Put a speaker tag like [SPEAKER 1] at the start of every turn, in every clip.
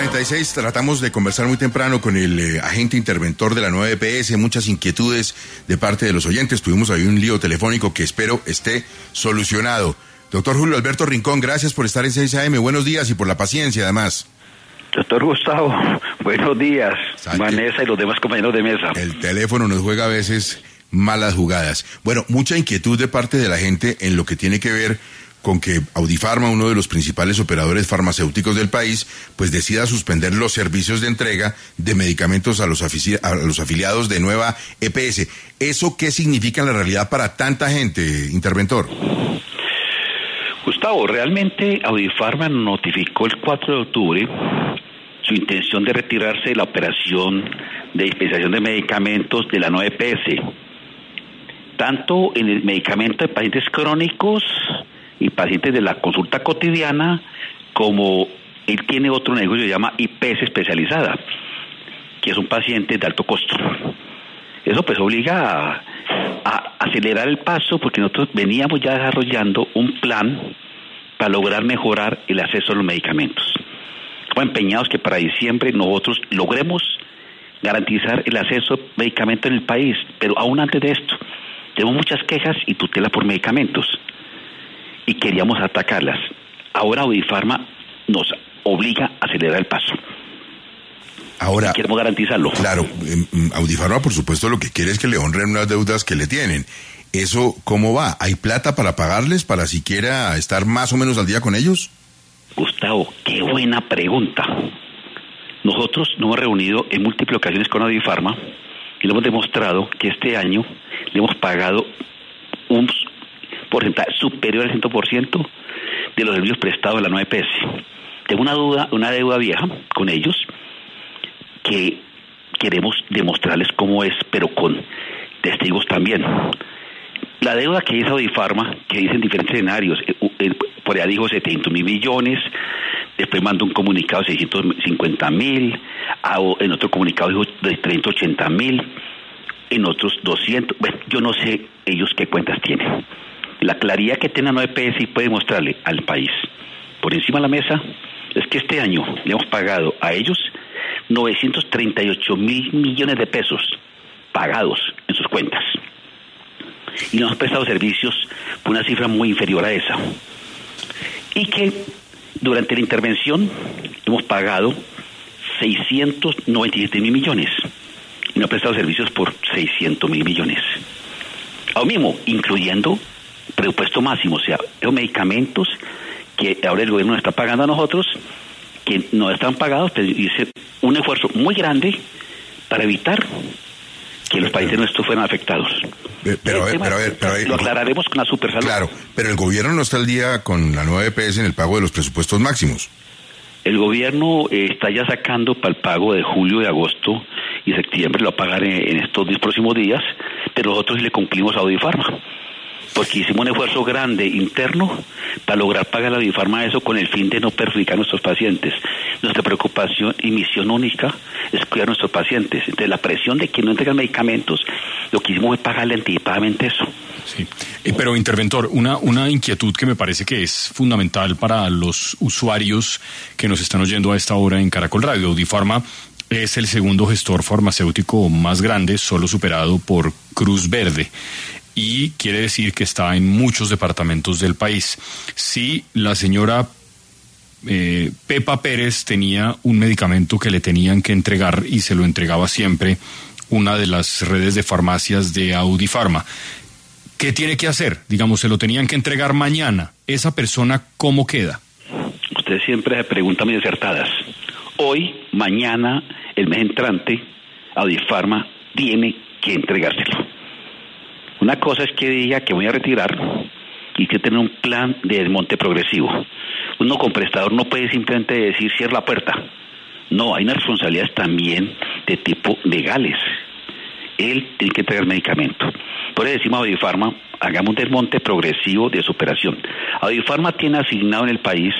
[SPEAKER 1] 8:36, tratamos de conversar muy temprano con el agente interventor de la nueva EPS, muchas inquietudes de parte de los oyentes. Tuvimos ahí un lío telefónico que espero esté solucionado. Doctor Julio Alberto Rincón, gracias por estar en 6 AM. Buenos días y por la paciencia, además.
[SPEAKER 2] Doctor Gustavo, buenos días. Vanessa y los demás compañeros de mesa.
[SPEAKER 1] El teléfono nos juega a veces malas jugadas. Bueno, mucha inquietud de parte de la gente en lo que tiene que ver con que Audifarma, uno de los principales operadores farmacéuticos del país, pues decida suspender los servicios de entrega de medicamentos a los afiliados de nueva EPS. ¿Eso qué significa en la realidad para tanta gente, interventor?
[SPEAKER 2] Gustavo, realmente Audifarma notificó el 4 de octubre su intención de retirarse de la operación de dispensación de medicamentos de la nueva EPS, tanto en el medicamento de pacientes crónicos y pacientes de la consulta cotidiana, como él tiene otro negocio que se llama IPS especializada, que es un paciente de alto costo. Eso pues obliga a acelerar el paso, porque nosotros veníamos ya desarrollando un plan para lograr mejorar el acceso a los medicamentos. Estamos empeñados que para diciembre nosotros logremos garantizar el acceso a medicamentos en el país, pero aún antes de esto, tenemos muchas quejas y tutela por medicamentos, y queríamos atacarlas. Ahora Audifarma nos obliga a acelerar el paso.
[SPEAKER 1] Ahora,
[SPEAKER 2] queremos garantizarlo.
[SPEAKER 1] Claro, Audifarma por supuesto lo que quiere es que le honren unas deudas que le tienen. ¿Eso cómo va? ¿Hay plata para pagarles, para siquiera estar más o menos al día con ellos?
[SPEAKER 2] Gustavo, qué buena pregunta. Nosotros nos hemos reunido en múltiples ocasiones con Audifarma y le hemos demostrado que este año le hemos pagado un porcentaje superior al 100% de los servicios prestados a la nueva EPS. Tengo una deuda vieja con ellos que queremos demostrarles cómo es, pero con testigos también. La deuda que hizo Audifarma, que dice en diferentes escenarios, por allá dijo 700.000 millones, después mandó un comunicado de 650.000, en otro comunicado dijo de 380.000, en otros 200, bueno, yo no sé ellos qué cuentas tienen. La claridad que tiene la nueva EPS y puede mostrarle al país por encima de la mesa es que este año le hemos pagado a ellos 938.000 millones de pesos pagados en sus cuentas, y nos han prestado servicios por una cifra muy inferior a esa, y que durante la intervención hemos pagado 697.000 millones y nos han prestado servicios por 600.000 millones, aún mismo incluyendo presupuesto máximo, o sea, esos medicamentos que ahora el gobierno nos está pagando a nosotros, que no están pagados, pero hice un esfuerzo muy grande para evitar que los países nuestros fueran afectados.
[SPEAKER 1] Pero a ver,
[SPEAKER 2] lo aclararemos con la Supersalud.
[SPEAKER 1] Claro, pero el gobierno no está al día con la nueva EPS en el pago de los presupuestos máximos.
[SPEAKER 2] El gobierno está ya sacando para el pago de julio, de agosto y septiembre, lo va a pagar en estos próximos días, pero nosotros sí le cumplimos a Audifarma, porque hicimos un esfuerzo grande interno para lograr pagar a Audifarma eso con el fin de no perjudicar a nuestros pacientes. Nuestra preocupación y misión única es cuidar a nuestros pacientes. Entonces, la presión de que no entregan medicamentos, lo que hicimos fue pagarle anticipadamente eso.
[SPEAKER 3] Sí, pero interventor, una inquietud que me parece que es fundamental para los usuarios que nos están oyendo a esta hora en Caracol Radio. Audifarma es el segundo gestor farmacéutico más grande, solo superado por Cruz Verde, y quiere decir que está en muchos departamentos del país. Si la señora Pepa Pérez tenía un medicamento que le tenían que entregar y se lo entregaba siempre una de las redes de farmacias de Audifarma, ¿qué tiene que hacer? Digamos, se lo tenían que entregar mañana. ¿Esa persona cómo queda?
[SPEAKER 2] Usted siempre se pregunta muy acertadas. Hoy, mañana, el mes entrante, Audifarma tiene que entregárselo. Una cosa es que diga que voy a retirar y que tener un plan de desmonte progresivo. Uno como prestador no puede simplemente decir cierra la puerta. No, hay unas responsabilidades también de tipo legales. Él tiene que entregar medicamento. Por eso decimos a Audifarma, hagamos un desmonte progresivo de su operación. Audifarma tiene asignado en el país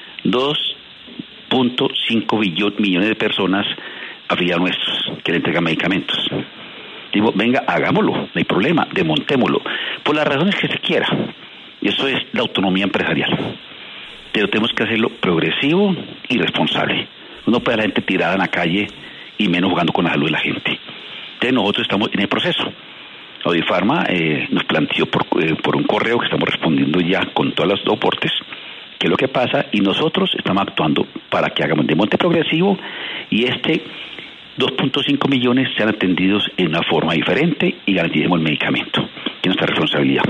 [SPEAKER 2] 2.5 millones de personas afiliados nuestros que le entregan medicamentos. Digo, venga, hagámoslo, no hay problema, desmontémoslo, por las razones que se quiera. Eso es la autonomía empresarial. Pero tenemos que hacerlo progresivo y responsable. Uno puede ver a la gente tirada en la calle y menos jugando con la salud de la gente. Entonces nosotros estamos en el proceso. Audifarma nos planteó por un correo que estamos respondiendo ya con todos los soportes qué es lo que pasa, y nosotros estamos actuando para que hagamos de monte progresivo y 2.5 millones sean atendidos en una forma diferente y garanticemos el medicamento, que es nuestra responsabilidad.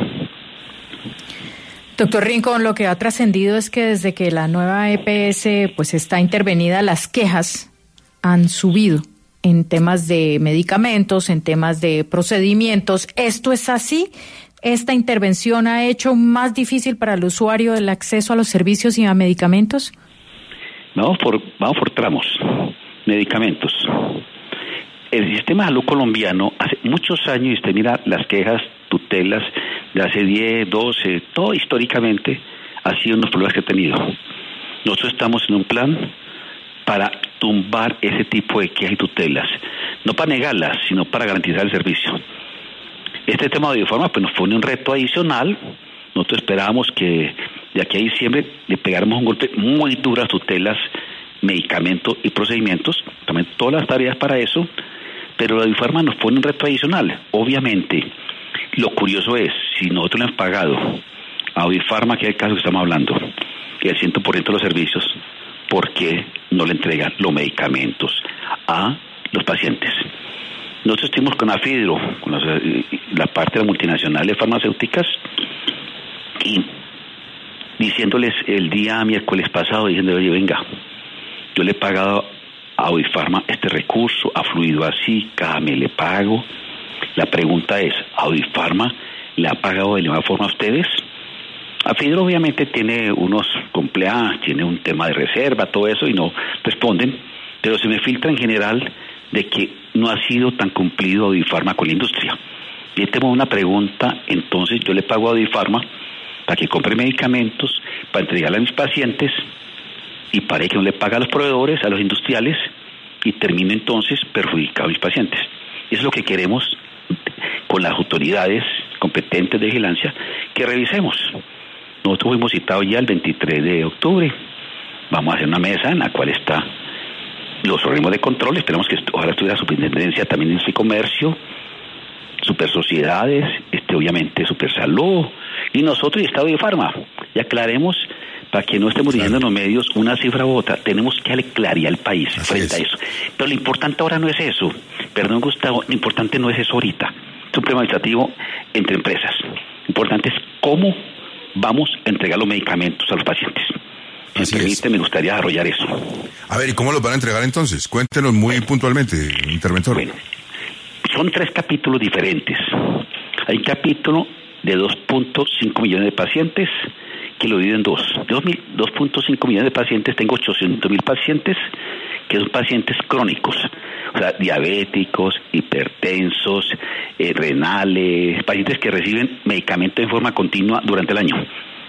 [SPEAKER 4] Doctor Rincón, lo que ha trascendido es que desde que la nueva EPS pues está intervenida, las quejas han subido en temas de medicamentos, en temas de procedimientos. ¿Esto es así? ¿Esta intervención ha hecho más difícil para el usuario el acceso a los servicios y a medicamentos?
[SPEAKER 2] Vamos por tramos. Medicamentos. El sistema de salud colombiano hace muchos años, y usted mira las quejas, tutelas de hace 10, 12, todo históricamente ha sido unos problemas que ha tenido. Nosotros estamos en un plan para tumbar ese tipo de quejas y tutelas, no para negarlas, sino para garantizar el servicio. Este tema de Audifarma pues nos pone un reto adicional. Nosotros esperábamos que de aquí a diciembre le pegáramos un golpe muy duro a tutelas, medicamentos y procedimientos, también todas las tareas para eso, pero la Audifarma nos pone un reto adicional. Obviamente, lo curioso es, si nosotros le hemos pagado a Audifarma, que es el caso que estamos hablando, que el 100% de los servicios, ¿por qué no le entregan los medicamentos a los pacientes? Nosotros estuvimos con Afidro, con la parte de las multinacionales farmacéuticas, y diciéndoles el día miércoles pasado, diciendo, oye, venga, yo le he pagado a Audifarma este recurso, ha fluido así, cada mes le pago. La pregunta es, ¿Audifarma le ha pagado de la misma forma a ustedes? Afidro obviamente tiene unos compliance, tiene un tema de reserva, todo eso, y no responden, pero se me filtra en general de que no ha sido tan cumplido Audifarma con la industria. Y tengo una pregunta, entonces yo le pago a Audifarma para que compre medicamentos, para entregarle a mis pacientes, y para que no le paga a los proveedores, a los industriales, y termino entonces perjudicado a mis pacientes. Eso es lo que queremos con las autoridades competentes de vigilancia, que revisemos. Nosotros fuimos citados ya el 23 de octubre. Vamos a hacer una mesa en la cual está los organismos de control. Esperamos que ojalá estuviera Superintendencia también en comercio, Super Sociedades, obviamente Super Salud, y nosotros y Estado de Farma. Y aclaremos, para que no estemos diciendo en los medios una cifra u otra, tenemos que darle claridad al país frente a eso. Pero lo importante ahora no es eso. Perdón, Gustavo, lo importante no es eso ahorita. Es un problema administrativo entre empresas. Lo importante es cómo vamos a entregar los medicamentos a los pacientes. Si me permite, me gustaría desarrollar eso.
[SPEAKER 1] A ver, ¿y cómo los van a entregar entonces? Cuéntenos muy puntualmente, interventor.
[SPEAKER 2] Bueno, son 3 capítulos diferentes. Hay un capítulo de 2.5 millones de pacientes que lo dividen en 2.5 millones de pacientes, tengo 800.000 pacientes que son pacientes crónicos, o sea, diabéticos, hipertensos, renales, pacientes que reciben medicamentos en forma continua durante el año,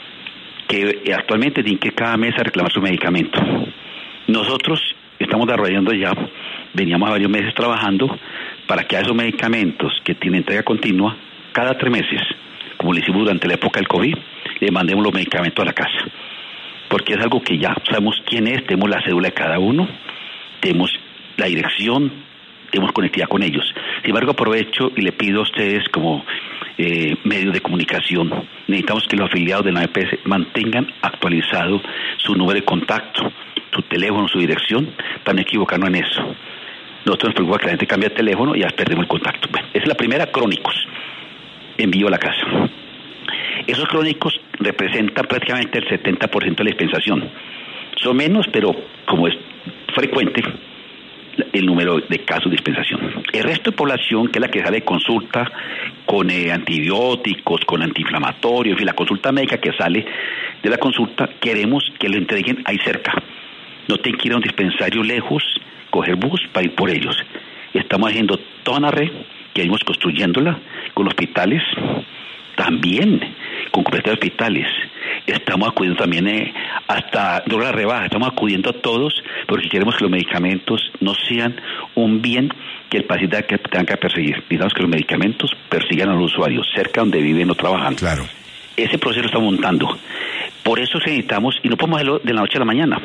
[SPEAKER 2] que actualmente tienen que cada mes a reclamar su medicamento. Nosotros estamos desarrollando ya, veníamos a varios meses trabajando para que a esos medicamentos que tienen entrega continua, cada 3 meses, como lo hicimos durante la época del COVID, le mandemos los medicamentos a la casa, porque es algo que ya sabemos quién es, tenemos la cédula de cada uno, tenemos la dirección, tenemos conectividad con ellos. Sin embargo, aprovecho y le pido a ustedes como medios de comunicación, necesitamos que los afiliados de la EPS mantengan actualizado su número de contacto, su teléfono, su dirección, para no equivocarnos en eso. Nosotros nos preocupa que la gente cambie de teléfono y ya perdemos el contacto. Bueno, esa es la primera, crónicos, envío a la casa. Esos crónicos representan prácticamente el 70% de la dispensación. Son menos, pero como es frecuente el número de casos de dispensación. El resto de población, que es la que sale de consulta con antibióticos, con antiinflamatorios, y la consulta médica que sale de la consulta, queremos que lo entreguen ahí cerca. No tienen que ir a un dispensario lejos, coger bus para ir por ellos. Estamos haciendo toda una red que vamos construyéndola con hospitales, también con cobertura de hospitales. Estamos acudiendo también hasta la rebaja, estamos acudiendo a todos porque queremos que los medicamentos no sean un bien que el paciente tenga que perseguir. Necesitamos que los medicamentos persigan a los usuarios cerca donde viven o trabajan.
[SPEAKER 1] Claro.
[SPEAKER 2] Ese proceso está montando. Por eso necesitamos, y no podemos hacerlo de la noche a la mañana.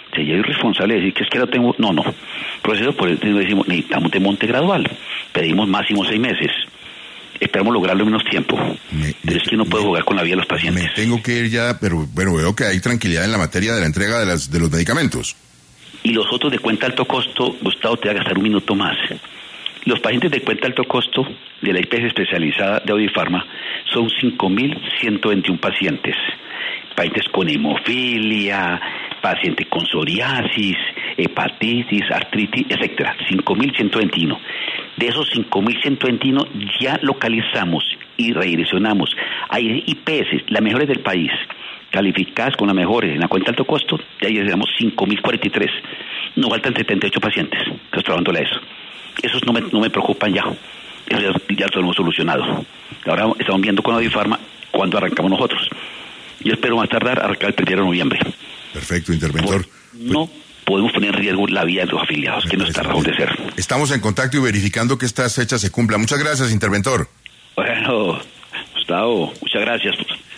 [SPEAKER 2] sería irresponsable decir que es que no tengo, no. Proceso, por eso decimos, necesitamos de monte gradual, pedimos máximo 6 meses. Esperamos lograrlo en menos tiempo. Pero es que no puedo jugar con la vida de los pacientes.
[SPEAKER 1] Me tengo que ir ya, pero veo que hay tranquilidad en la materia de la entrega de los medicamentos.
[SPEAKER 2] Y los otros de cuenta alto costo, Gustavo, te va a gastar un minuto más. Los pacientes de cuenta alto costo de la IPS especializada de Audifarma son 5.121 pacientes. Pacientes con hemofilia, pacientes con psoriasis, hepatitis, artritis, etcétera. 5.121. De esos 5.121 ya localizamos y redireccionamos. Hay IPS, las mejores del país, calificadas con las mejores en la cuenta alto costo, de ahí tenemos 5.043. Nos faltan 78 pacientes que estamos trabajando eso. Esos no me preocupan ya. Eso ya lo hemos solucionado. Ahora estamos viendo con Audifarma cuándo arrancamos nosotros. Yo espero más tardar arrancar el 1 de noviembre.
[SPEAKER 1] Perfecto, interventor.
[SPEAKER 2] No podemos poner en riesgo la vida de los afiliados, que no está razón de ser.
[SPEAKER 1] Estamos en contacto y verificando que estas fechas se cumplan. Muchas gracias, interventor.
[SPEAKER 2] Bueno, Gustavo, muchas gracias.